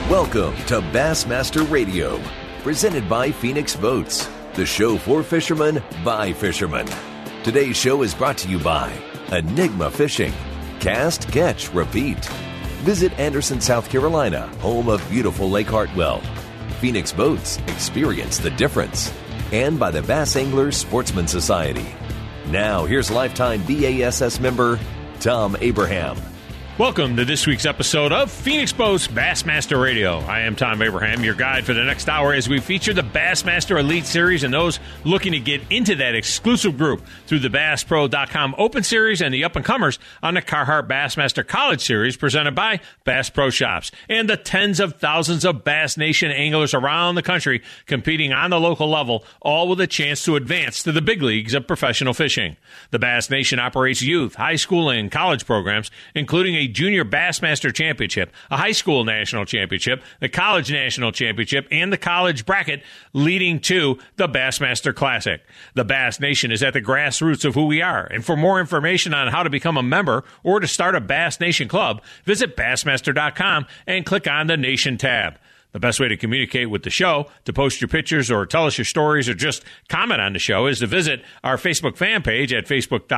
Welcome to Bassmaster Radio, presented by Phoenix Boats, the show for fishermen by fishermen. Today's show is brought to you by Enigma Fishing. Cast, catch, repeat. Visit Anderson, South Carolina, home of beautiful Lake Hartwell. Phoenix Boats, experience the difference. And by the Bass Anglers Sportsman Society. Now, here's lifetime BASS member Tom Abraham. Welcome to this week's episode of Phoenix Boats Bassmaster Radio. I am Tom Abraham, your guide for the next hour as we feature the Bassmaster Elite Series and those looking to get into that exclusive group through the BassPro.com Open Series and the up-and-comers on the Carhartt Bassmaster College Series presented by Bass Pro Shops, and the tens of thousands of Bass Nation anglers around the country competing on the local level, all with a chance to advance to the big leagues of professional fishing. The Bass Nation operates youth, high school, and college programs, including a Junior Bassmaster Championship, a high school national championship, the college national championship, and the college bracket, leading to the Bassmaster Classic. The Bass Nation is at the grassroots of who we are, and for more information on how to become a member or to start a Bass Nation club, visit Bassmaster.com and click on the Nation tab. The best way to communicate with the show, to post your pictures or tell us your stories or just comment on the show, is to visit our Facebook fan page at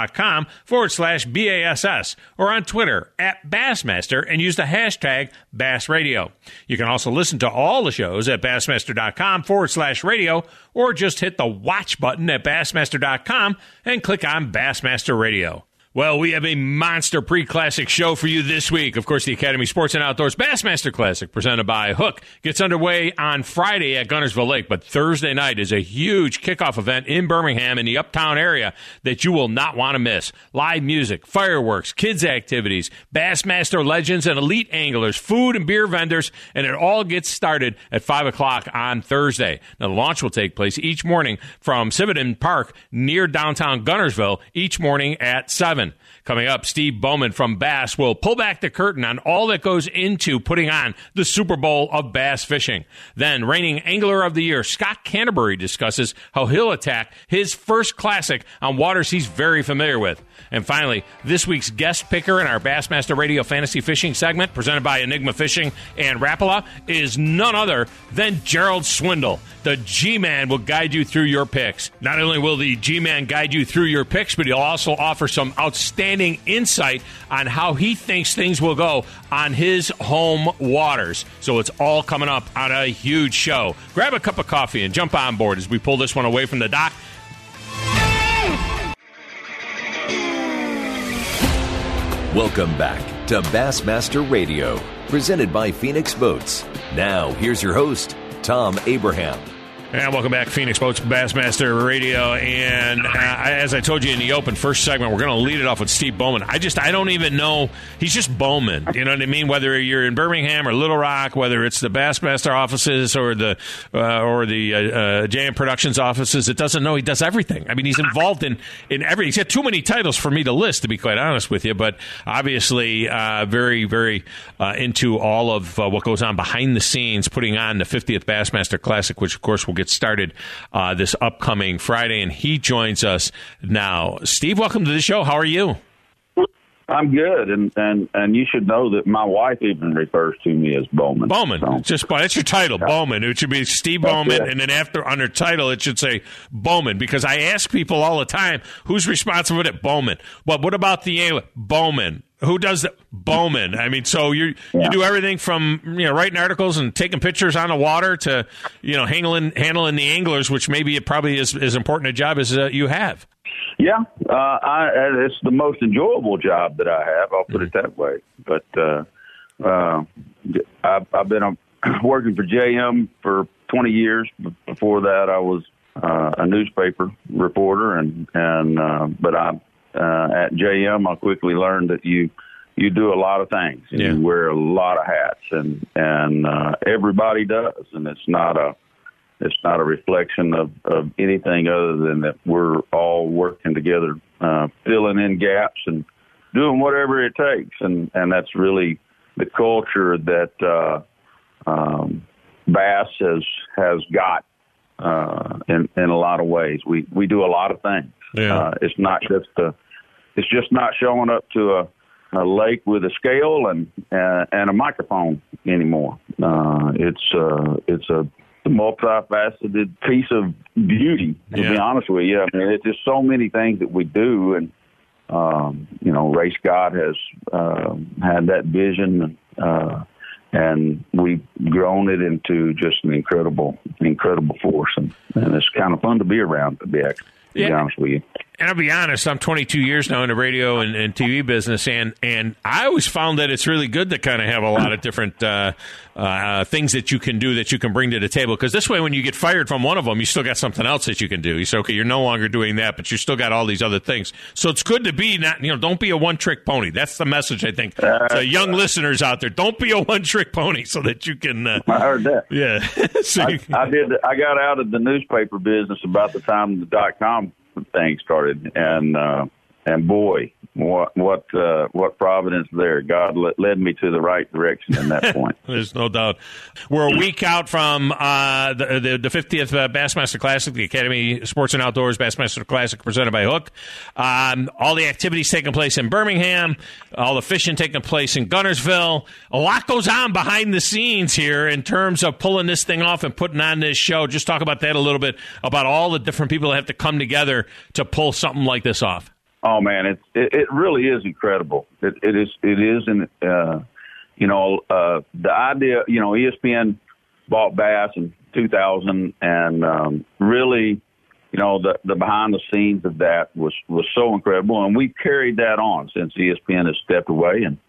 facebook.com/BASS or on Twitter at Bassmaster and use the hashtag BassRadio. You can also listen to all the shows at Bassmaster.com/radio or just hit the watch button at Bassmaster.com and click on Bassmaster Radio. Well, we have a monster pre-classic show for you this week. Of course, the Academy Sports and Outdoors Bassmaster Classic, presented by Hook, gets underway on Friday at Guntersville Lake, but Thursday night is a huge kickoff event in Birmingham in the Uptown area that you will not want to miss. Live music, fireworks, kids' activities, Bassmaster legends and elite anglers, food and beer vendors, and it all gets started at 5 o'clock on Thursday. Now, the launch will take place each morning from Civitan Park near downtown Guntersville, each morning at 7. Coming up, Steve Bowman from Bass will pull back the curtain on all that goes into putting on the Super Bowl of bass fishing. Then, reigning Angler of the Year, Scott Canterbury, discusses how he'll attack his first classic on waters he's very familiar with. And finally, this week's guest picker in our Bassmaster Radio Fantasy Fishing segment, presented by Enigma Fishing and Rapala, is none other than Gerald Swindle. The G-Man will guide you through your picks. Not only will the G-Man guide you through your picks, but he'll also offer some outstanding insight on how he thinks things will go on his home waters. So it's all coming up on a huge show. Grab a cup of coffee and jump on board as we pull this one away from the dock. Welcome back to Bassmaster Radio, presented by Phoenix Boats. Now, here's your host, Tom Abraham. And welcome back, Phoenix Boats Bassmaster Radio. And as I told you in the open first segment, we're going to lead it off with Steve Bowman. I don't even know. He's just Bowman. You know what I mean? Whether you're in Birmingham or Little Rock, whether it's the Bassmaster offices or the JM Productions offices, it doesn't know. He does everything. I mean, he's involved in everything. He's got too many titles for me to list, to be quite honest with you. But obviously, very, very into all of what goes on behind the scenes, putting on the 50th Bassmaster Classic, which, of course, will get started this upcoming Friday, and he joins us now. Steve, welcome to the show. How are you? I'm good, and you should know that my wife even refers to me as Bowman. Bowman, so. That's your title, yeah. Bowman. It should be Steve Bowman, and then after under title, it should say Bowman, because I ask people all the time, who's responsible for it? Bowman. Well, what about the angler? Bowman. Who does that? Bowman. I mean, so you do everything from writing articles and taking pictures on the water to handling the anglers, which maybe it probably is as important a job as you have. Yeah, it's the most enjoyable job that I have. I'll put it that way. But I've been working for JM for 20 years. Before that, I was a newspaper reporter, but at JM, I quickly learned that you do a lot of things. And you wear a lot of hats, and everybody does, and it's not a reflection of anything other than that we're all working together, filling in gaps and doing whatever it takes, and that's really the culture that Bass has got in a lot of ways. We do a lot of things. Yeah. It's just not showing up to a lake with a scale and a microphone anymore. It's a multifaceted piece of beauty, to be honest with you. I mean, it's just so many things that we do, and Ray Scott has had that vision, and we've grown it into just an incredible force, and it's kind of fun to be around, to be honest with you. And I'll be honest, I'm 22 years now in the radio and TV business, and I always found that it's really good to kind of have a lot of different things that you can do, that you can bring to the table. Because this way, when you get fired from one of them, you still got something else that you can do. You say, okay, you're no longer doing that, but you still got all these other things. So it's good to be don't be a one-trick pony. That's the message, I think, to young listeners out there. Don't be a one-trick pony, so that you can. I heard that. Yeah. I got out of the newspaper business about the time the .com thing started, and boy, what providence there. God led me to the right direction in that point. There's no doubt. We're a week out from the 50th Bassmaster Classic, the Academy Sports and Outdoors Bassmaster Classic presented by Hook. All the activities taking place in Birmingham, all the fishing taking place in Guntersville. A lot goes on behind the scenes here in terms of pulling this thing off and putting on this show. Just talk about that a little bit, about all the different people that have to come together to pull something like this off. Oh man, it really is incredible. It is, and the idea. ESPN bought Bass in 2000, and really, the behind the scenes of that was so incredible, and we've carried that on since ESPN has stepped away. And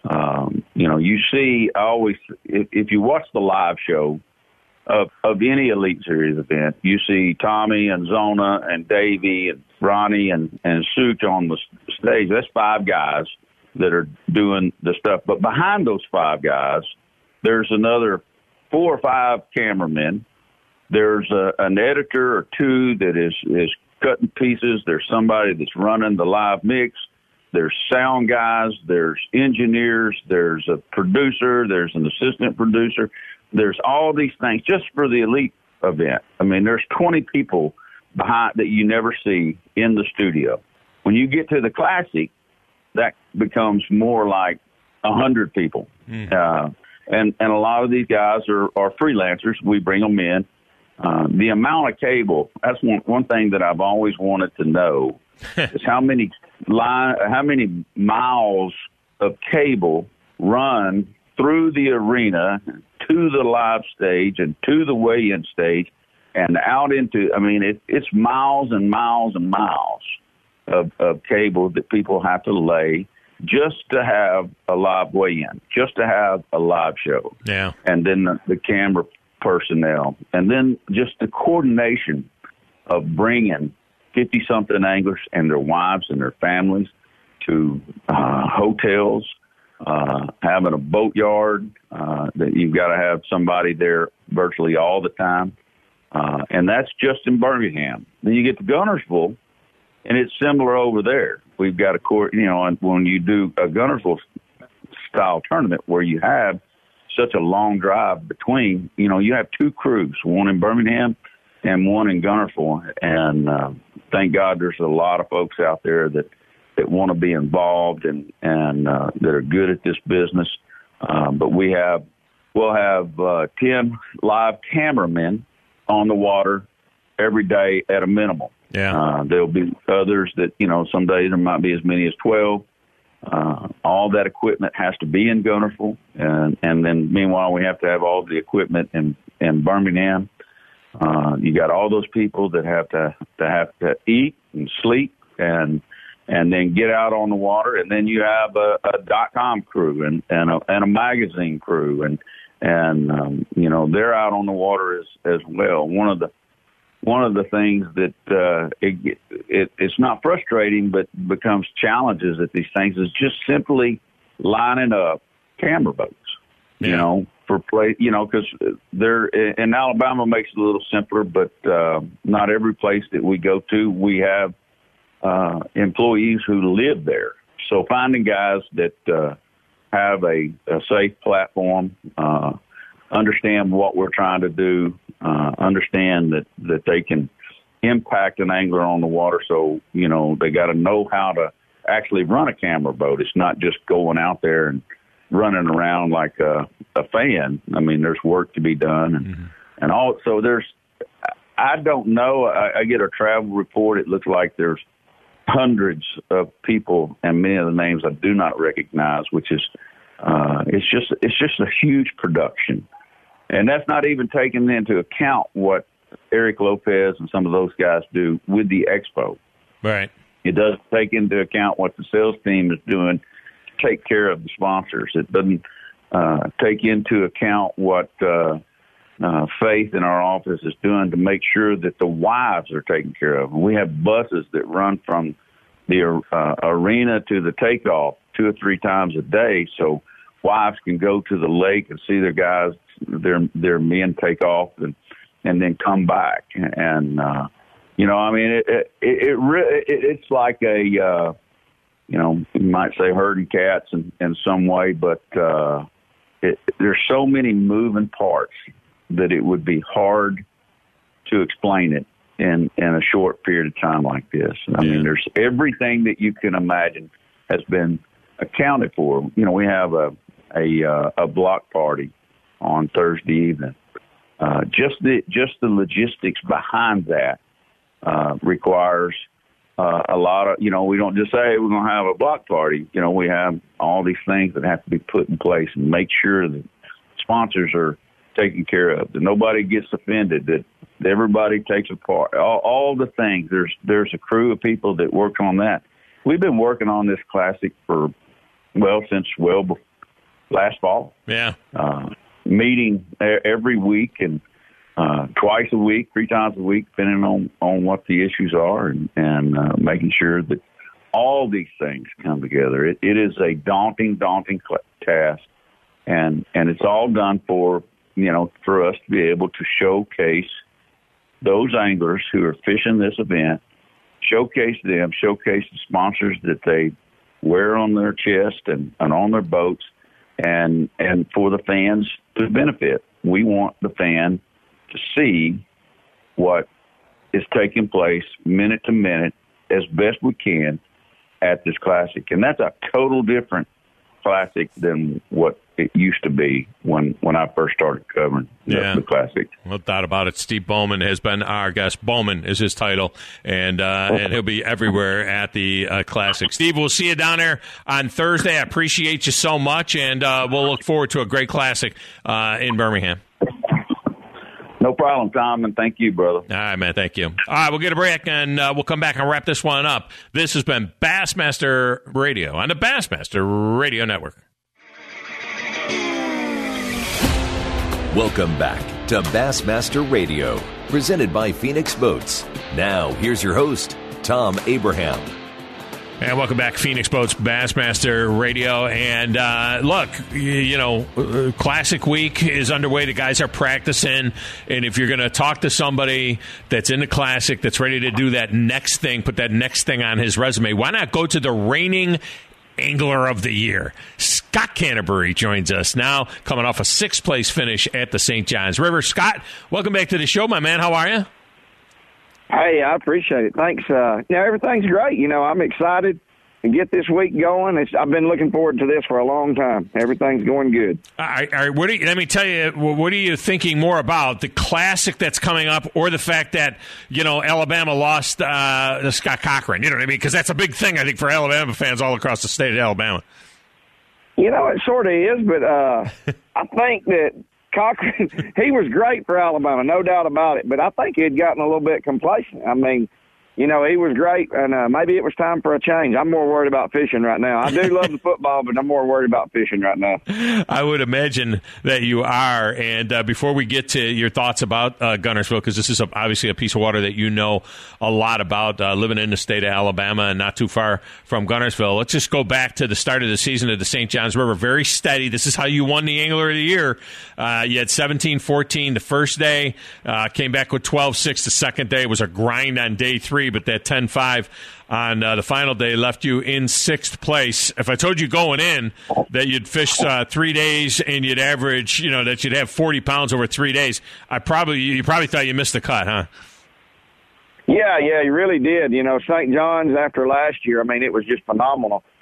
you see, if you watch the live show of any Elite Series event, you see Tommy and Zona and Davey and Ronnie and Such on the stage. That's 5 guys that are doing the stuff. But behind those 5 guys, there's another 4 or 5 cameramen. There's an editor or 2 that is cutting pieces. There's somebody that's running the live mix. There's sound guys. There's engineers. There's a producer. There's an assistant producer. There's all these things just for the Elite event. I mean, there's 20 people behind that you never see in the studio. When you get to the Classic, that becomes more like 100 people. And a lot of these guys are freelancers. We bring them in. The amount of cable, that's one thing that I've always wanted to know is how many miles of cable run through the arena to the live stage and to the weigh-in stage and out into, it's miles and miles and miles of cable that people have to lay just to have a live weigh-in, just to have a live show. Yeah. And then the camera personnel, and then just the coordination of bringing 50-something anglers and their wives and their families to hotels, having a boatyard, that you've got to have somebody there virtually all the time. And that's just in Birmingham. Then you get to Guntersville, and it's similar over there. We've got a court, and when you do a Guntersville-style tournament where you have such a long drive between, you have 2 crews, one in Birmingham and one in Guntersville. And thank God there's a lot of folks out there that want to be involved and that are good at this business. But we'll have 10 live cameramen on the water every day at a minimum. Yeah. There'll be others that, some days there might be as many as 12. All that equipment has to be in Guntersville. And then meanwhile, we have to have all the equipment in Birmingham. You got all those people that have to eat and sleep and then get out on the water. And then you have a .com crew and a magazine crew. And they're out on the water as well. One of the things that it's not frustrating, but becomes challenges at these things is just simply lining up camera boats. For play, because they're in Alabama makes it a little simpler, but not every place that we go to, we have employees who live there. So finding guys that have a safe platform, understand what we're trying to do, understand that they can impact an angler on the water. So, they got to know how to actually run a camera boat. It's not just going out there and running around like a fan. I mean, there's work to be done, and all. So I don't know. I get a travel report. It looks like there's hundreds of people, and many of the names I do not recognize, which is it's just a huge production, and that's not even taking into account what Eric Lopez and some of those guys do with the expo. Right. It doesn't take into account what the sales team is doing to take care of the sponsors. It doesn't take into account what Faith in our office is doing to make sure that the wives are taken care of. And we have buses that run from the arena to the takeoff 2 or 3 times a day, so wives can go to the lake and see their guys, their men take off and then come back. And I mean, it's like a you might say herding cats in some way, but there's so many moving parts that it would be hard to explain it in a short period of time like this. I mean, there's everything that you can imagine has been accounted for. We have a block party on Thursday evening. Just the logistics behind that requires a lot of, we don't just say, hey, we're going to have a block party. We have all these things that have to be put in place and make sure that sponsors are taken care of, that nobody gets offended, that everybody takes a part, all the things. There's a crew of people that work on that. We've been working on this classic since last fall. Yeah. Meeting every week and twice a week, 3 times a week, depending on what the issues are, and making sure that all these things come together. It is a daunting task, and it's all done for us to be able to showcase those anglers who are fishing this event, showcase the sponsors that they wear on their chest and on their boats, and for the fans to benefit. We want the fan to see what is taking place minute to minute as best we can at this classic. And that's a total different classic than what it used to be when I first started covering the classic. No doubt about it. Steve Bowman has been our guest. Bowman is his title, and he'll be everywhere at the classic. Steve, we'll see you down there on Thursday. I appreciate you so much, and we'll look forward to a great classic in Birmingham. No problem, Tom, and thank you, brother. All right, man, thank you. All right, we'll get a break, and we'll come back and wrap this one up. This has been Bassmaster Radio on the Bassmaster Radio Network. Welcome back to Bassmaster Radio, presented by Phoenix Boats. Now, here's your host, Tom Abraham. And welcome back, Phoenix Boats Bassmaster Radio. And look, Classic Week is underway. The guys are practicing. And if you're going to talk to somebody that's in the Classic, that's ready to do that next thing, put that next thing on his resume, why not go to the reigning Angler of the Year? Scott Canterbury joins us now, coming off a 6th place finish at the St. Johns River. Scott, welcome back to the show, my man. How are you? Hey, I appreciate it. Thanks. Everything's great. I'm excited to get this week going. I've been looking forward to this for a long time. Everything's going good. All right. Let me tell you, what are you thinking more about, the Classic that's coming up, or the fact that Alabama lost Scott Cochran? You know what I mean? Because that's a big thing, I think, for Alabama fans all across the state of Alabama. It sort of is, but I think that Cochran, he was great for Alabama, no doubt about it, but I think he had gotten a little bit complacent. I mean, he was great, and maybe it was time for a change. I'm more worried about fishing right now. I do love the football, but I'm more worried about fishing right now. I would imagine that you are. And before we get to your thoughts about Guntersville, because this is obviously a piece of water that you know a lot about, living in the state of Alabama and not too far from Guntersville, let's just go back to the start of the season at the St. Johns River. Very steady. This is how you won the Angler of the Year. You had 17-14 the first day, came back with 12-6 the second day. It was a grind on day 3. But that 10-5 on the final day left you in 6th place. If I told you going in that you'd fish 3 days and you'd average, that you'd have 40 pounds over 3 days, you probably thought you missed the cut, huh? Yeah, you really did. St. John's after last year, it was just phenomenal.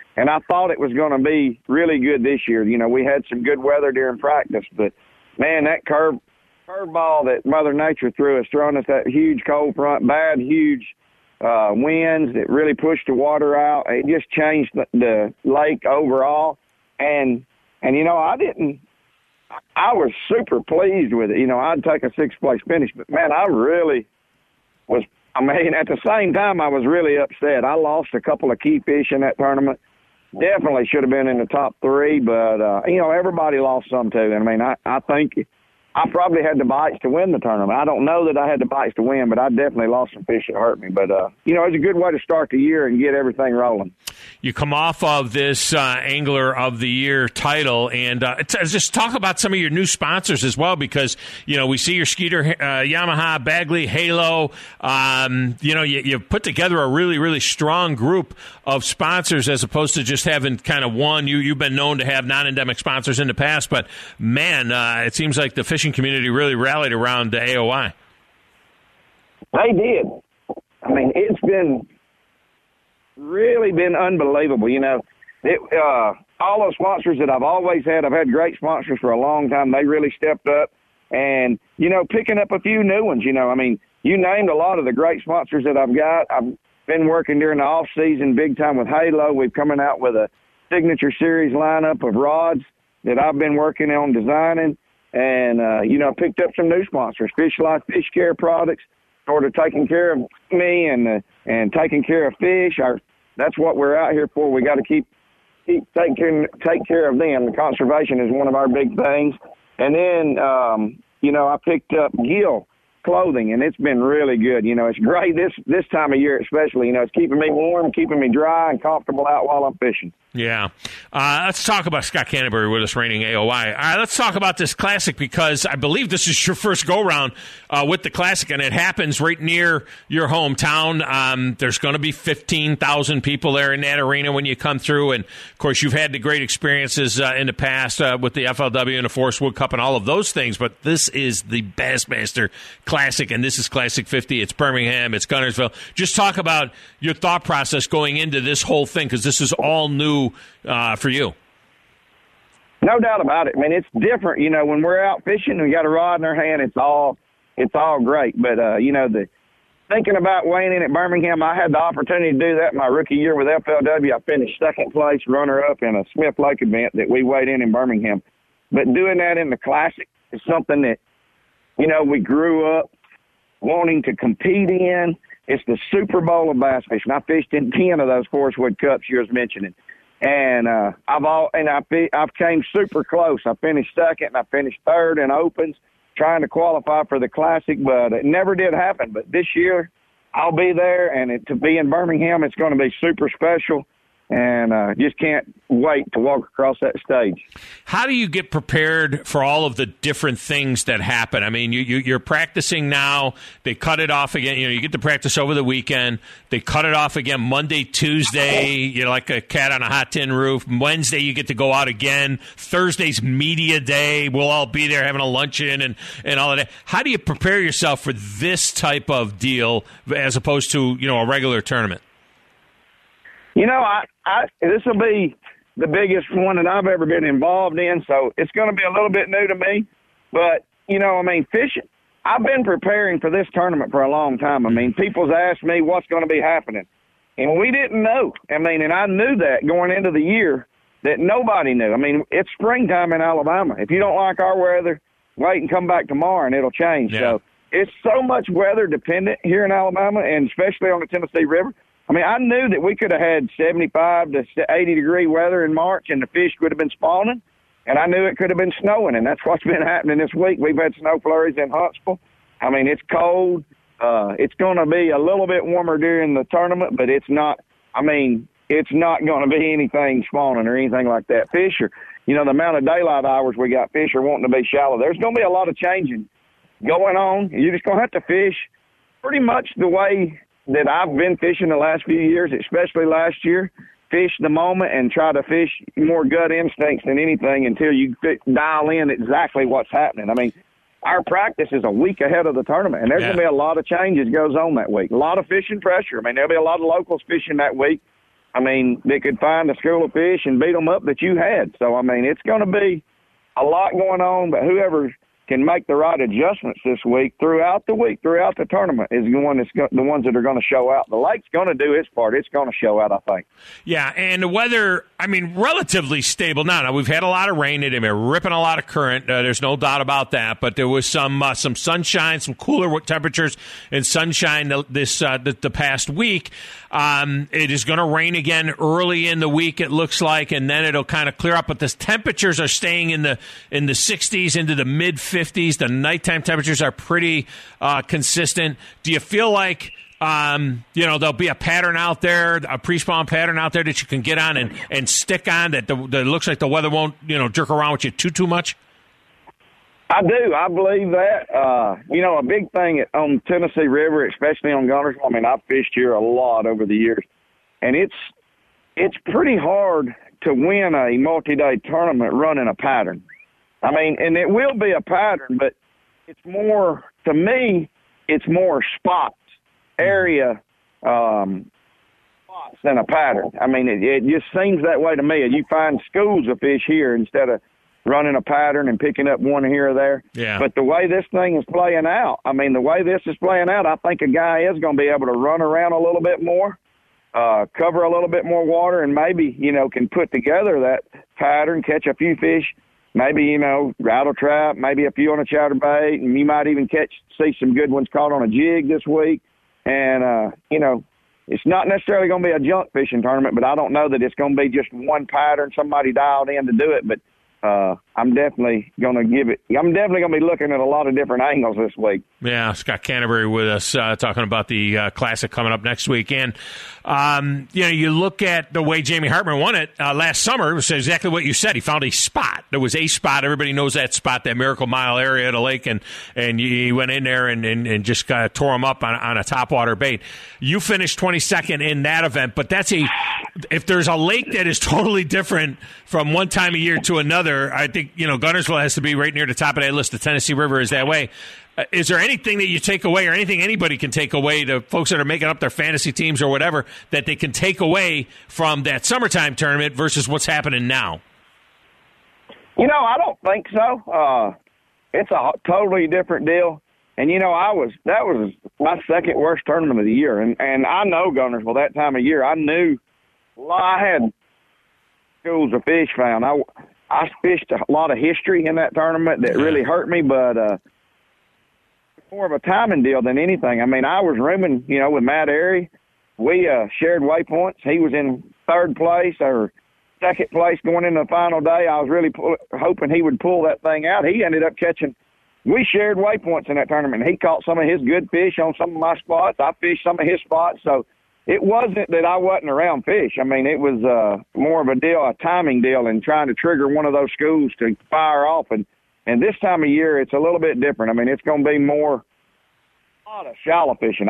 And I thought it was going to be really good this year. You know, we had some good weather during practice, but, man, that curveball that Mother Nature threw us, throwing us that huge cold front, huge winds that really pushed the water out. It just changed the lake overall. And you know, I was super pleased with it. You know, I'd take a 6th place finish, but, man, I really was. I mean, at the same time, I was really upset. I lost a couple of key fish in that tournament. Definitely should have been in the top 3, but, you know, everybody lost some too. And, I mean, I think I probably had the bites to win the tournament. I don't know that I had the bites to win, but I definitely lost some fish that hurt me. But, you know, it's a good way to start the year and get everything rolling. You come off of this Angler of the Year title, and just talk about some of your new sponsors as well, because, you know, we see your Skeeter, Yamaha, Bagley, Halo. You know, you put together a really, really strong group of sponsors as opposed to just having kind of one. You've been known to have non-endemic sponsors in the past, but, man, it seems like the fishing community really rallied around the AOI. They did. I mean, it's really been unbelievable. You know, all those sponsors that I've always had, I've had great sponsors for a long time. They really stepped up and, you know, picking up a few new ones. You know, I mean, you named a lot of the great sponsors that I've got. I've been working during the off season big time with Halo. We've coming out with a signature series lineup of rods that I've been working on designing. And, you know, picked up some new sponsors, Fish Life Fish Care Products, sort of taking care of me and taking care of fish. That's what we're out here for. We got to keep take care of them. The conservation is one of our big things. And then, you know, I picked up Gill Clothing, and it's been really good. You know, it's great this time of year especially. You know, it's keeping me warm, keeping me dry and comfortable out while I'm fishing. Yeah. Let's talk about Scott Canterbury with us, reigning AOI. Let's talk about this Classic, because I believe this is your first go-round with the Classic, and it happens right near your hometown. There's going to be 15,000 people there in that arena when you come through, and, of course, you've had the great experiences in the past with the FLW and the Forrest Wood Cup and all of those things, but this is the Bassmaster Classic, and this is Classic 50. It's Birmingham. It's Guntersville. Just talk about your thought process going into this whole thing, because this is all new for you. No doubt about it. I mean, it's different. You know, when we're out fishing, we got a rod in our hand. It's all great. But you know, thinking about weighing in at Birmingham, I had the opportunity to do that my rookie year with FLW. I finished 2nd place, runner-up in a Smith Lake event that we weighed in Birmingham. But doing that in the Classic is something that, you know, we grew up wanting to compete in. It's the Super Bowl of bass fishing. I fished in 10 of those Forrest Wood Cups you was mentioning. And I've came super close. I finished 2nd and I finished 3rd in opens, trying to qualify for the Classic, but it never did happen. But this year, I'll be there, and to be in Birmingham, it's going to be super special. And just can't wait to walk across that stage. How do you get prepared for all of the different things that happen? I mean, you're practicing now. They cut it off again. You know, you get to practice over the weekend. They cut it off again Monday, Tuesday. You're like a cat on a hot tin roof. Wednesday, you get to go out again. Thursday's media day. We'll all be there having a luncheon and all of that. How do you prepare yourself for this type of deal as opposed to, you know, a regular tournament? You know, this will be the biggest one that I've ever been involved in, so it's going to be a little bit new to me. But, you know, I mean, fishing, I've been preparing for this tournament for a long time. I mean, people's asked me what's going to be happening, and we didn't know. I mean, and I knew that going into the year that nobody knew. I mean, it's springtime in Alabama. If you don't like our weather, wait and come back tomorrow, and it'll change. Yeah. So it's so much weather dependent here in Alabama, and especially on the Tennessee River. I mean, I knew that we could have had 75 to 80-degree weather in March, and the fish would have been spawning, and I knew it could have been snowing, and that's what's been happening this week. We've had snow flurries in Huntsville. I mean, it's cold. It's going to be a little bit warmer during the tournament, but it's not – I mean, it's not going to be anything spawning or anything like that. Fish are – you know, the amount of daylight hours we got, fish are wanting to be shallow. There's going to be a lot of changing going on. You're just going to have to fish pretty much the way – that I've been fishing the last few years, especially last year. Fish the moment and try to fish more gut instincts than anything until you dial in exactly what's happening. I mean, our practice is a week ahead of the tournament, and there's going to be a lot of changes goes on that week. A lot of fishing pressure. I mean, there'll be a lot of locals fishing that week. I mean, that could find a school of fish and beat them up that you had. So, I mean, it's going to be a lot going on, but whoever can make the right adjustments this week, throughout the tournament, is the ones that are going to show out. The lake's going to do its part. It's going to show out, I think. Yeah, and the weather, I mean, relatively stable. Now, we've had a lot of rain. It had been ripping a lot of current. There's no doubt about that. But there was some sunshine, some cooler temperatures and sunshine the past week. It is going to rain again early in the week, it looks like, and then it'll kind of clear up. But the temperatures are staying in the 60s into the mid-50s. The nighttime temperatures are pretty consistent. Do you feel like there'll be a pattern out there, a pre-spawn pattern out there that you can get on and stick on that looks like the weather won't jerk around with you too much? I do. I believe that. A big thing on Tennessee River, especially on Guntersville, I mean, I've fished here a lot over the years, and it's pretty hard to win a multi-day tournament running a pattern. I mean, and it will be a pattern, but it's more, to me, it's more spots, area spots than a pattern. I mean, it just seems that way to me. You find schools of fish here instead of running a pattern and picking up one here or there. Yeah. But the way this thing is playing out, I think a guy is going to be able to run around a little bit more, cover a little bit more water, and maybe, can put together that pattern, catch a few fish, maybe, rattle trap, maybe a few on a chatterbait, and you might even see some good ones caught on a jig this week. And, it's not necessarily going to be a junk fishing tournament, but I don't know that it's going to be just one pattern, somebody dialed in to do it. But I'm definitely going to be looking at a lot of different angles this week. Yeah, Scott Canterbury with us talking about the Classic coming up next week. And, you look at the way Jamie Hartman won it last summer, it was exactly what you said. He found a spot. There was a spot. Everybody knows that spot, that Miracle Mile area of the lake, and he went in there and just kind of tore him up on a topwater bait. You finished 22nd in that event, but if there's a lake that is totally different from one time of year to another, I think, Guntersville has to be right near the top of that list. The Tennessee River is that way. Is there anything that you take away, or anything anybody can take away, to folks that are making up their fantasy teams or whatever, that they can take away from that summertime tournament versus what's happening now? I don't think so. It's a totally different deal. And, that was my second worst tournament of the year. And I know Guntersville that time of year. I knew I had schools of fish found. I fished a lot of history in that tournament that really hurt me, but more of a timing deal than anything. I mean, I was rooming, with Matt Airy. We shared waypoints. He was in third place or second place going into the final day. I was really hoping he would pull that thing out. He ended up catching. We shared waypoints in that tournament. He caught some of his good fish on some of my spots. I fished some of his spots. So it wasn't that I wasn't around fish. I mean, it was more of a timing deal, and trying to trigger one of those schools to fire off. And this time of year, it's a little bit different. I mean, it's going to be a lot of shallow fishing.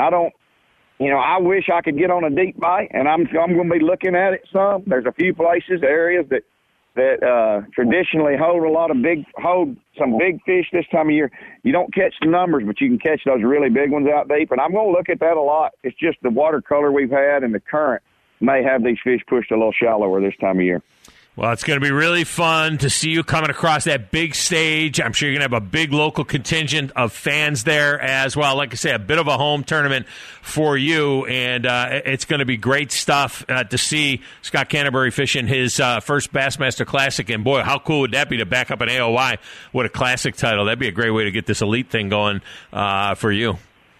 I wish I could get on a deep bite, and I'm going to be looking at it some. There's a few areas that traditionally hold some big fish this time of year. You don't catch the numbers, but you can catch those really big ones out deep. And I'm going to look at that a lot. It's just the watercolor we've had and the current may have these fish pushed a little shallower this time of year. Well, it's going to be really fun to see you coming across that big stage. I'm sure you're going to have a big local contingent of fans there as well. Like I say, a bit of a home tournament for you, and it's going to be great stuff to see Scott Canterbury fishing his first Bassmaster Classic. And, boy, how cool would that be to back up an AOY with a Classic title? That'd be a great way to get this elite thing going for you.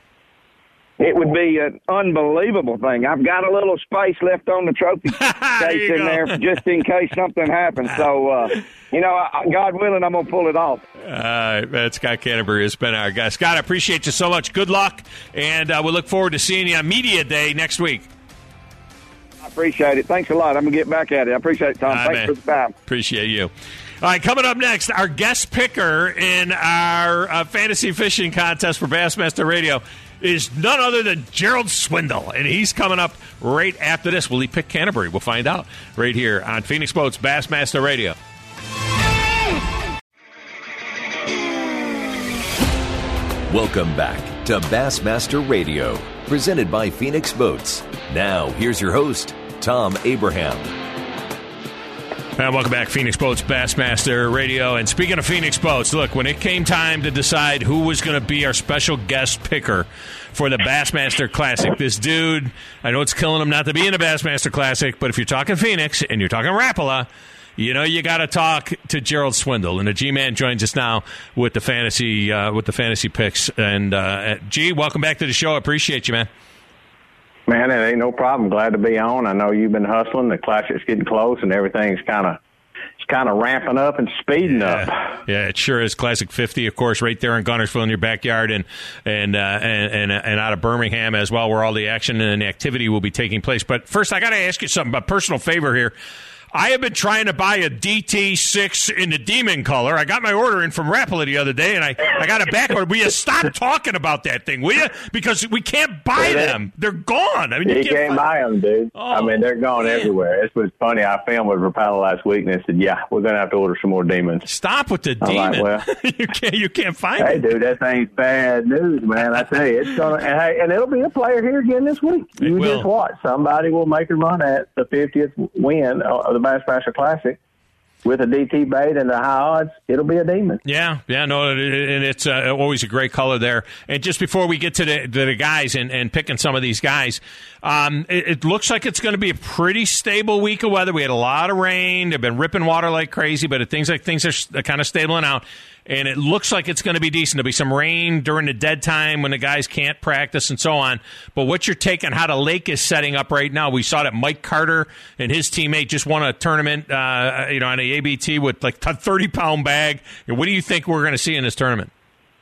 It would be an unbelievable thing. I've got a little space left on the trophy case in there just in case something happens. So, God willing, I'm going to pull it off. Scott Canterbury has been our guy. Scott, I appreciate you so much. Good luck, and we look forward to seeing you on Media Day next week. I appreciate it. Thanks a lot. I'm going to get back at it. I appreciate it, Tom. Thanks for the time. Appreciate you. All right, coming up next, our guest picker in our fantasy fishing contest for Bassmaster Radio is none other than Gerald Swindle, and he's coming up right after this. Will he pick Canterbury? We'll find out right here on Phoenix Boats Bassmaster Radio. Welcome back to Bassmaster Radio, presented by Phoenix Boats. Now, here's your host, Tom Abraham. And welcome back, Phoenix Boats Bassmaster Radio. And speaking of Phoenix Boats, look, when it came time to decide who was going to be our special guest picker for the Bassmaster Classic, this dude, I know it's killing him not to be in the Bassmaster Classic, but if you're talking Phoenix and you're talking Rapala, you know you got to talk to Gerald Swindle. And the G-Man joins us now with the fantasy picks. And G, welcome back to the show. I appreciate you, man. Man, it ain't no problem. Glad to be on. I know you've been hustling. The Classic's getting close, and everything's kind of ramping up and speeding up. Yeah, it sure is. Classic 50, of course, right there in Guntersville in your backyard, and out of Birmingham as well, where all the action and the activity will be taking place. But first, I got to ask you something, a personal favor here. I have been trying to buy a DT6 in the Demon color. I got my order in from Rapala the other day, and I got a back order. Will you stop talking about that thing, will you? Because we can't buy them. They're gone. I mean, you can't buy them, dude. Oh, I mean, they're gone everywhere. It was funny. I filmed with Rapala last week, and they said, yeah, we're going to have to order some more Demons. Stop with the Demon. Like, well, you can't find it. it. Hey, dude, that thing's bad news, man. I tell you, it's going to, and it'll be a player here again this week. You just watch. Somebody will make a run at the 50th win of the Bassmaster Classic. With a DT bait and the high odds, it'll be a Demon. Yeah, no, and it's always a great color there. And just before we get to the guys and picking some of these guys, it looks like it's going to be a pretty stable week of weather. We had a lot of rain. They've been ripping water like crazy, but things are kind of stabling out. And it looks like it's going to be decent. There'll be some rain during the dead time when the guys can't practice and so on. But what's your take on how the lake is setting up right now? We saw that Mike Carter and his teammate just won a tournament, on the ABT with like a 30-pound bag. What do you think we're going to see in this tournament?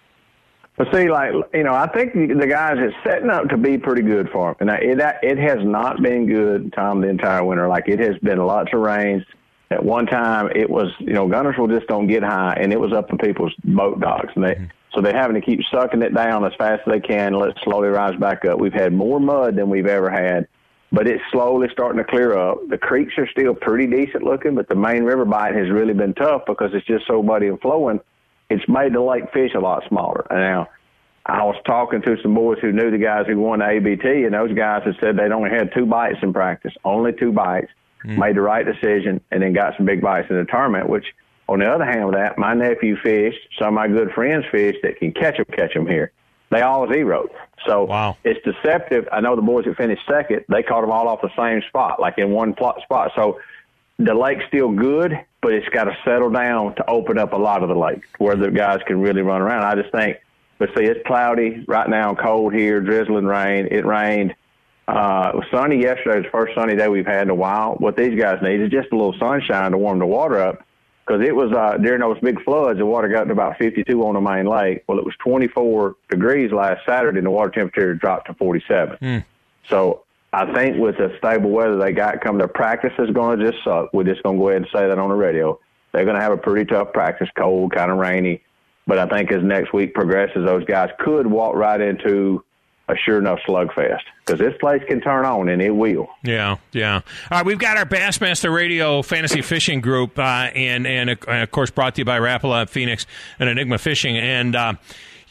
But see, I think the guys are setting up to be pretty good for them. And it has not been good, Tom, the entire winter. Like, it has been lots of rains. At one time, it was, Guntersville just don't get high, and it was up to people's boat docks. And so they're having to keep sucking it down as fast as they can and let it slowly rise back up. We've had more mud than we've ever had, but it's slowly starting to clear up. The creeks are still pretty decent looking, but the main river bite has really been tough because it's just so muddy and flowing. It's made the lake fish a lot smaller. Now, I was talking to some boys who knew the guys who won the ABT, and those guys had said they'd only had 2 bites in practice, only 2 bites. Made the right decision, and then got some big bites in the tournament, which, on the other hand of that, my nephew fished, some of my good friends fished that can catch them here. They all zeroed. So wow. It's deceptive. I know the boys that finished second, they caught them all off the same spot, like in one spot. So the lake's still good, but it's got to settle down to open up a lot of the lake where the guys can really run around. I just think, but see, it's cloudy right now, cold here, drizzling rain. It rained. It was sunny yesterday. It was the first sunny day we've had in a while. What these guys need is just a little sunshine to warm the water up, because it was during those big floods, the water got to about 52 on the main lake. Well, it was 24 degrees last Saturday, and the water temperature dropped to 47. So I think with the stable weather they got coming, their practice is going to just suck. We're just going to go ahead and say that on the radio. They're going to have a pretty tough practice, cold, kind of rainy. But I think as next week progresses, those guys could walk right into a sure enough slugfest, because this place can turn on, and it will. Yeah. All right, we've got our Bassmaster Radio Fantasy Fishing Group, and of course brought to you by Rapala Phoenix and Enigma Fishing. And a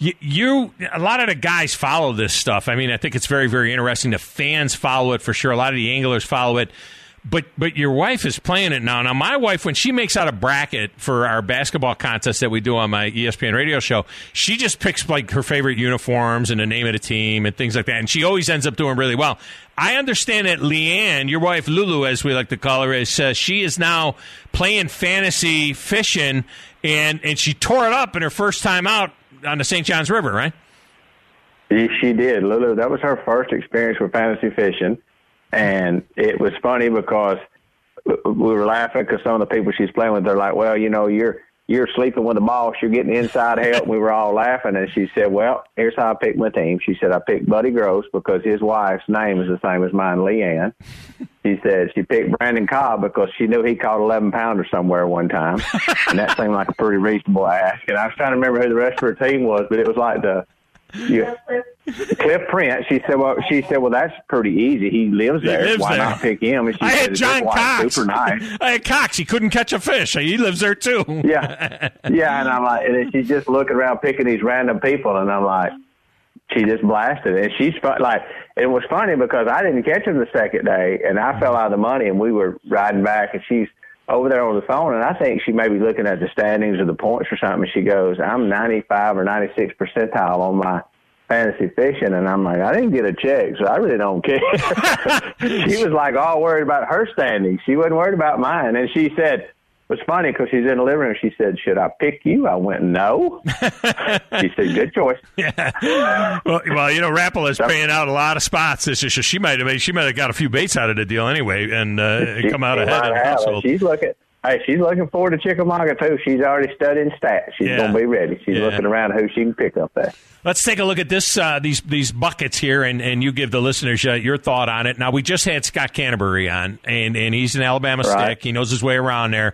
lot of the guys follow this stuff. I mean, I think it's very, very interesting. The fans follow it for sure. A lot of the anglers follow it. But your wife is playing it now. Now, my wife, when she makes out a bracket for our basketball contest that we do on my ESPN radio show, she just picks like her favorite uniforms and the name of the team and things like that. And she always ends up doing really well. I understand that Leanne, your wife Lulu, as we like to call her, she is now playing fantasy fishing, and she tore it up in her first time out on the St. Johns River, right? She did, Lulu. That was her first experience with fantasy fishing. And it was funny because we were laughing because some of the people she's playing with, they're like, well, you're sleeping with the boss, you're getting inside help. We were all laughing. And she said, well, here's how I picked my team. She said, I picked Buddy Gross because his wife's name is the same as mine, Leanne. She said she picked Brandon Cobb because she knew he caught 11-pounder somewhere one time. And that seemed like a pretty reasonable ask. And I was trying to remember who the rest of her team was, but it was like Cliff Prince. She said, well, that's pretty easy. He lives there. Why not pick him? And she I said, had John Cox. Super nice. I had Cox. He couldn't catch a fish. He lives there too. Yeah. And I'm like, and she's just looking around picking these random people, and I'm like, she just blasted it. And she's like, it was funny because I didn't catch him the second day, and I fell out of the money, and we were riding back, and she's over there on the phone, and I think she may be looking at the standings or the points or something. And she goes, I'm 95 or 96 percentile on my fantasy fishing, and I'm like, I didn't get a check, so I really don't care. She was like all worried about her standings. She wasn't worried about mine. And she said, it was funny because she's in the living room. She said, should I pick you? I went, no. She said, good choice. Yeah. Well, Rappala's paying out a lot of spots. She might have got a few baits out of the deal anyway and come out ahead in the household. She's looking forward to Chickamauga, too. She's already studying stats. She's going to be ready. She's looking around who she can pick up there. Let's take a look at this these buckets here, and you give the listeners your thought on it. Now, we just had Scott Canterbury on, and he's an Alabama stick. He knows his way around there.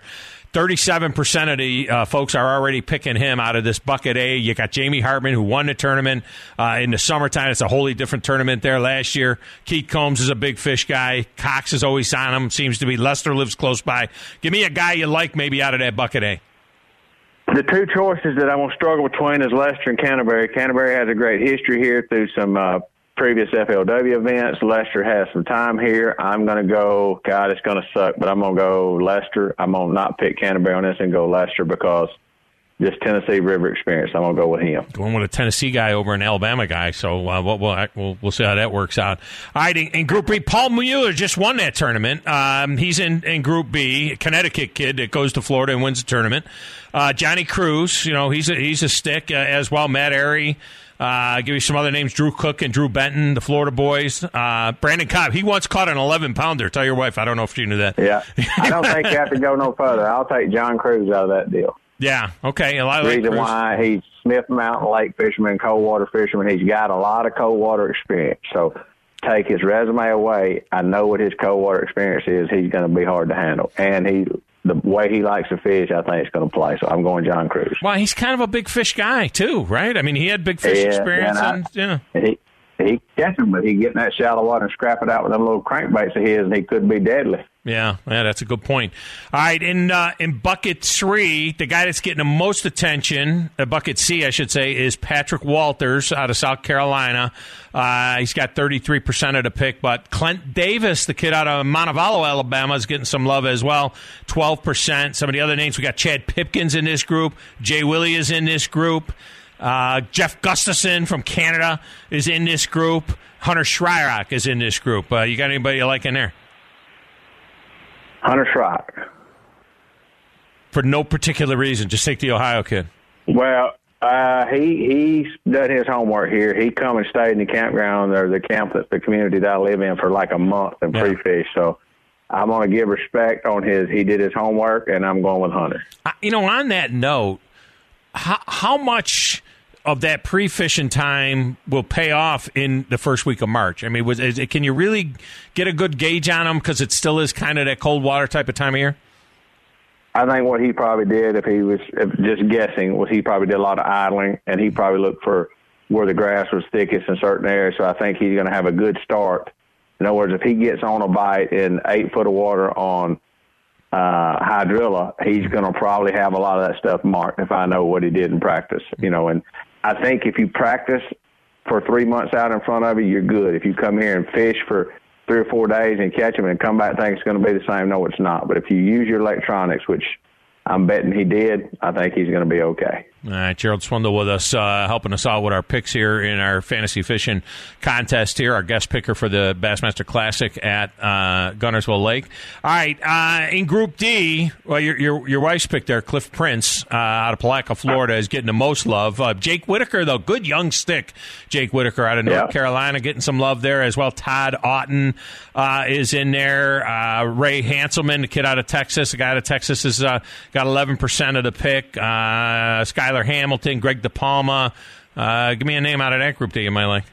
37% of the folks are already picking him out of this bucket A. You got Jamie Hartman, who won the tournament in the summertime. It's a wholly different tournament there last year. Keith Combs is a big fish guy. Cox is always on him. Seems to be. Lester lives close by. Give me a guy you like maybe out of that bucket A. The two choices that I'm going to struggle between is Lester and Canterbury. Canterbury has a great history here through some previous FLW events. Lester has some time here. I'm going to go, God, it's going to suck, but I'm going to go Lester. I'm going to not pick Canterbury on this and go Lester because just Tennessee River experience. I'm going to go with him. Going with a Tennessee guy over an Alabama guy, so we'll see how that works out. All right, in Group B, Paul Mueller just won that tournament. He's in Group B, a Connecticut kid that goes to Florida and wins the tournament. Johnny Cruz, he's a stick as well. Matt Airy. Give you some other names: Drew Cook and Drew Benton, the Florida boys. Brandon Cobb, he once caught an 11-pounder. Tell your wife, I don't know if she knew that. Yeah, I don't think you have to go no further. I'll take John Cruz out of that deal. Yeah, okay. A lot of reason why he's Smith Mountain Lake fisherman, cold water fisherman. He's got a lot of cold water experience. So take his resume away. I know what his cold water experience is. He's going to be hard to handle, and the way he likes to fish, I think it's going to play. So I'm going John Cruz. Well, he's kind of a big fish guy too, right? I mean, he had big fish experience. He catch them, but he get in that shallow water and scrap it out with them little crankbaits of his, and he could be deadly. Yeah, that's a good point. All right, in bucket 3, the guy that's getting the most attention, bucket C, I should say, is Patrick Walters out of South Carolina. He's got 33% of the pick, but Clint Davis, the kid out of Montevallo, Alabama, is getting some love as well, 12%. Some of the other names, we got Chad Pipkins in this group. Jay Willie is in this group. Jeff Gustafson from Canada is in this group. Hunter Shryock is in this group. You got anybody you like in there? Hunter Shryock. For no particular reason, just take the Ohio kid. Well, he's done his homework here. He come and stayed in the campground or the camp that the community that I live in for like a month and pre-fish. So I'm going to give respect on he did his homework, and I'm going with Hunter. On that note, how much of that pre-fishing time will pay off in the first week of March? I mean, can you really get a good gauge on him because it still is kind of that cold water type of time of year? I think what he probably did, if just guessing, was he probably did a lot of idling, and he probably looked for where the grass was thickest in certain areas. So I think he's going to have a good start. In other words, if he gets on a bite in 8 foot of water on hydrilla, he's going to probably have a lot of that stuff marked if I know what he did in practice, and I think if you practice for 3 months out in front of you, you're good. If you come here and fish for 3 or 4 days and catch them and come back think it's going to be the same, no, it's not. But if you use your electronics, which I'm betting he did, I think he's going to be okay. All right, Gerald Swindle with us, helping us out with our picks here in our fantasy fishing contest here, our guest picker for the Bassmaster Classic at Guntersville Lake. All right, in Group D, well, your wife's pick there, Cliff Prince, out of Palatka, Florida, is getting the most love. Jake Whitaker, though, good young stick. Jake Whitaker out of North Carolina, getting some love there as well. Todd Otten is in there. Ray Hanselman, the kid out of Texas, the guy out of Texas, has got 11% of the pick. Skylar Hamilton, Greg DePalma. Give me a name out of that group that you might like.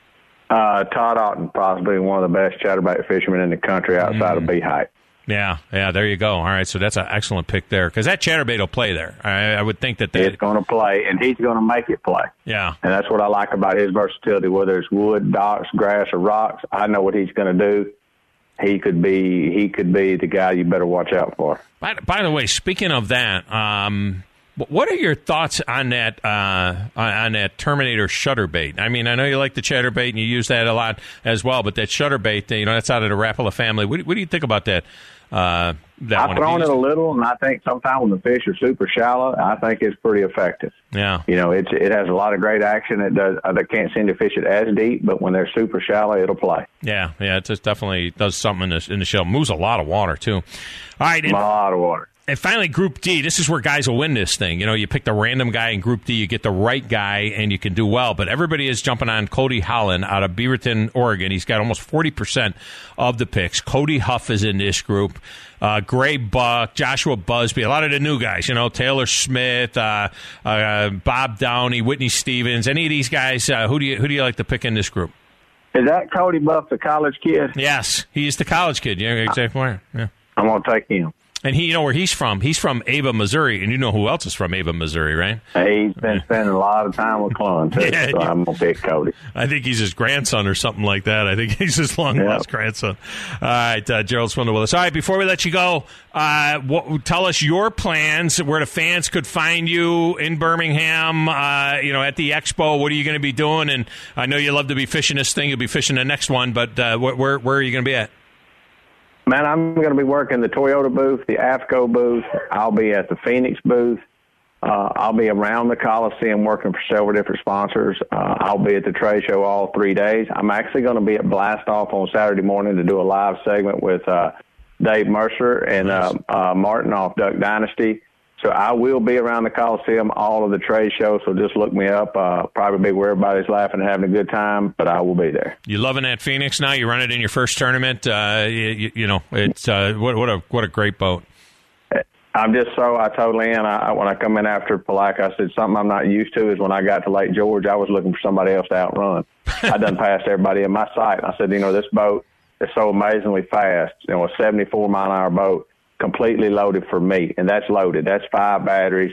Todd Otten, possibly one of the best chatterbait fishermen in the country outside of Beehive. Yeah, there you go. All right, so that's an excellent pick there because that chatterbait will play there. I would think that it's going to play, and he's going to make it play. Yeah, and that's what I like about his versatility. Whether it's wood, docks, grass, or rocks, I know what he's going to do. He could be the guy you better watch out for. By the way, speaking of that, What are your thoughts on that Terminator shutter bait? I mean, I know you like the chatter bait and you use that a lot as well, but that shutter bait, that's out of the Rapala family. What do you think about that? I've thrown it a little, and I think sometimes when the fish are super shallow, I think it's pretty effective. Yeah. It has a lot of great action. It does. I can't seem to fish it as deep, but when they're super shallow, it'll play. Yeah, it just definitely does something in the shell. Moves a lot of water, too. All right. A lot of water. And finally, Group D, this is where guys will win this thing. You pick the random guy in Group D, you get the right guy, and you can do well. But everybody is jumping on Cody Holland out of Beaverton, Oregon. He's got almost 40% of the picks. Cody Huff is in this group. Gray Buck, Joshua Busby, a lot of the new guys, Taylor Smith, Bob Downey, Whitney Stevens. Any of these guys, who do you like to pick in this group? Is that Cody Buff, the college kid? Yes, he's the college kid. Yeah, exactly. Yeah. I'm going to take him. And you know where he's from? He's from Ava, Missouri, and you know who else is from Ava, Missouri, right? He's been spending a lot of time with Clun, too, so I'm going to pick Cody. I think he's his grandson or something like that. I think he's his long-lost grandson. All right, Gerald Swindle with us. All right, before we let you go, tell us your plans, where the fans could find you in Birmingham, at the Expo. What are you going to be doing? And I know you love to be fishing this thing. You'll be fishing the next one, but where are you going to be at? Man, I'm going to be working the Toyota booth, the AFCO booth. I'll be at the Phoenix booth. I'll be around the Coliseum working for several different sponsors. I'll be at the trade show all 3 days. I'm actually going to be at Blast Off on Saturday morning to do a live segment with Dave Mercer and Martin off Duck Dynasty. So I will be around the Coliseum, all of the trade shows, so just look me up. Probably be where everybody's laughing and having a good time, but I will be there. You loving that Phoenix now? You run it in your first tournament. It's what a great boat. I'm just I totally am. When I come in after Palatka, I said something I'm not used to is when I got to Lake George, I was looking for somebody else to outrun. I done passed everybody in my sight. I said, this boat is so amazingly fast. A 74-mile-an-hour boat. Completely loaded for me, and that's loaded. That's 5 batteries,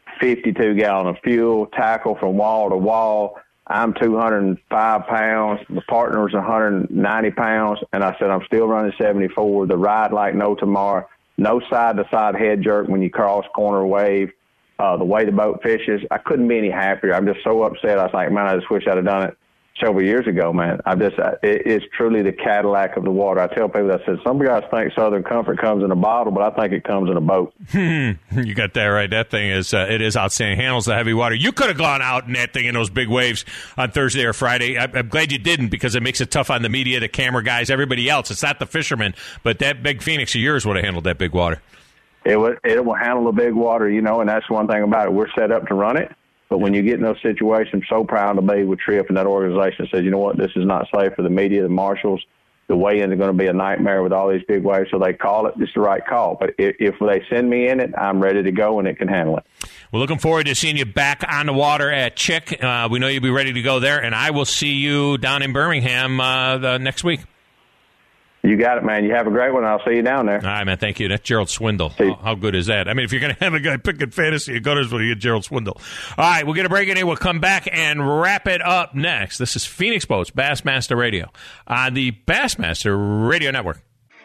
52 gallon of fuel, tackle from wall to wall. I'm 205 pounds. The partner's 190 pounds, and I said I'm still running 74. The ride like no tomorrow. No side-to-side head jerk when you cross corner wave. The way the boat fishes, I couldn't be any happier. I'm just so upset. I was like, man, I just wish I'd have done it several years ago, man. It's truly the Cadillac of the water. I tell people, I said, some guys think Southern Comfort comes in a bottle, but I think it comes in a boat. You got that right. That thing is outstanding. Handles the heavy water. You could have gone out in that thing in those big waves on Thursday or Friday. I'm glad you didn't, because it makes it tough on the media, the camera guys, everybody else. It's not the fishermen, but that big Phoenix of yours would have handled that big water. It will handle the big water, and that's one thing about it. We're set up to run it. But when you get in those situations, so proud to be with Tripp and that organization says, you know what, this is not safe for the media, the marshals. The weigh-ins are going to be a nightmare with all these big waves, so they call it. It's the right call. But if they send me in it, I'm ready to go, and it can handle it. We're looking forward to seeing you back on the water at Chick. We know you'll be ready to go there, and I will see you down in Birmingham next week. You got it, man. You have a great one. I'll see you down there. All right, man. Thank you. That's Gerald Swindle. How good is that? I mean, if you're going to have a guy picking fantasy, you go to get Gerald Swindle. All right, we'll get a break in here. We'll come back and wrap it up next. This is Phoenix Boats Bassmaster Radio on the Bassmaster Radio Network.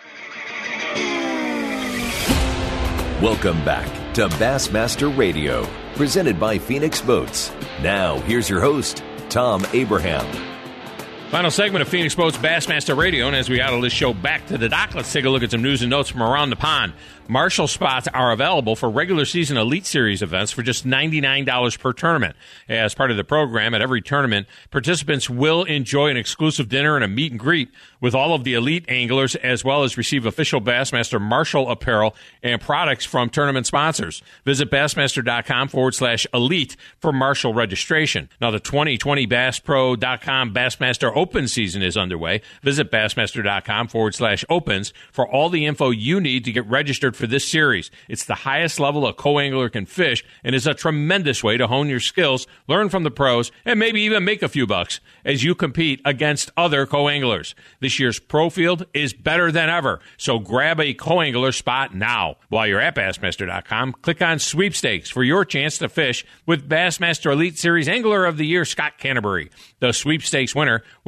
Welcome back to Bassmaster Radio, presented by Phoenix Boats. Now, here's your host, Tom Abraham. Final segment of Phoenix Boats Bassmaster Radio, and as we idle this show back to the dock, let's take a look at some news and notes from around the pond. Marshall spots are available for regular season Elite Series events for just $99 per tournament. As part of the program, at every tournament, participants will enjoy an exclusive dinner and a meet and greet with all of the elite anglers, as well as receive official Bassmaster Marshall apparel and products from tournament sponsors. Visit Bassmaster.com/elite for Marshall registration. Now, the 2020 BassPro.com Bassmaster Open season is underway. Visit Bassmaster.com/opens for all the info you need to get registered for this series. It's the highest level a co-angler can fish and is a tremendous way to hone your skills, learn from the pros, and maybe even make a few bucks as you compete against other co-anglers. This year's pro field is better than ever, so grab a co-angler spot now. While you're at Bassmaster.com, click on Sweepstakes for your chance to fish with Bassmaster Elite Series Angler of the Year Scott Canterbury. The Sweepstakes winner will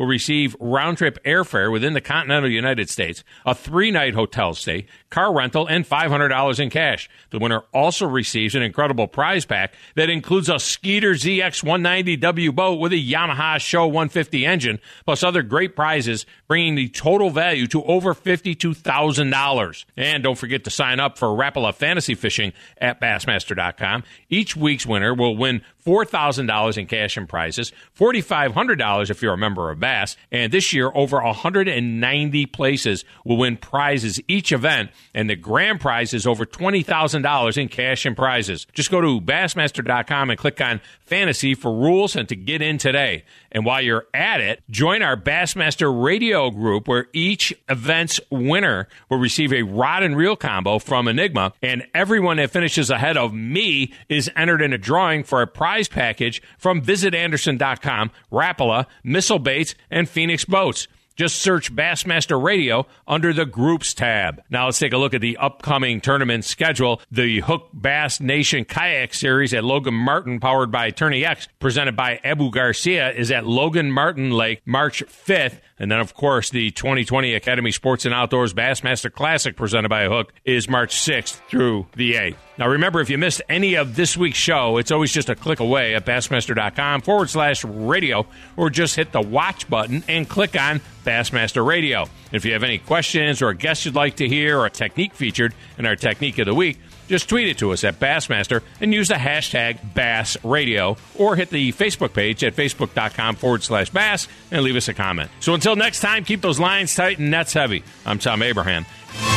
will receive round-trip airfare within the continental United States, a 3-night hotel stay, car rental, and $500 in cash. The winner also receives an incredible prize pack that includes a Skeeter ZX190W boat with a Yamaha Show 150 engine, plus other great prizes, bringing the total value to over $52,000. And don't forget to sign up for Rapala Fantasy Fishing at Bassmaster.com. Each week's winner will win $4,000 in cash and prizes, $4,500 if you're a member of Bass, and this year over 190 places will win prizes each event, and the grand prize is over $20,000 in cash and prizes. Just go to Bassmaster.com and click on Fantasy for rules and to get in today. And while you're at it, join our Bassmaster Radio group where each event's winner will receive a rod and reel combo from Enigma, and everyone that finishes ahead of me is entered in a drawing for a prize package from VisitAnderson.com, Rapala, Missile Baits, and Phoenix Boats. Just search Bassmaster Radio under the Groups tab. Now let's take a look at the upcoming tournament schedule. The Hook Bass Nation Kayak Series at Logan Martin, powered by Tourney X, presented by Abu Garcia, is at Logan Martin Lake, March 5th. And then, of course, the 2020 Academy Sports and Outdoors Bassmaster Classic, presented by Hook, is March 6th through the 8th. Now, remember, if you missed any of this week's show, it's always just a click away at Bassmaster.com/radio, or just hit the watch button and click on Bassmaster Radio. If you have any questions or a guest you'd like to hear or a technique featured in our Technique of the Week, just tweet it to us at Bassmaster and use the hashtag BassRadio, or hit the Facebook page at Facebook.com/Bass and leave us a comment. So until next time, keep those lines tight and nets heavy. I'm Tom Abraham.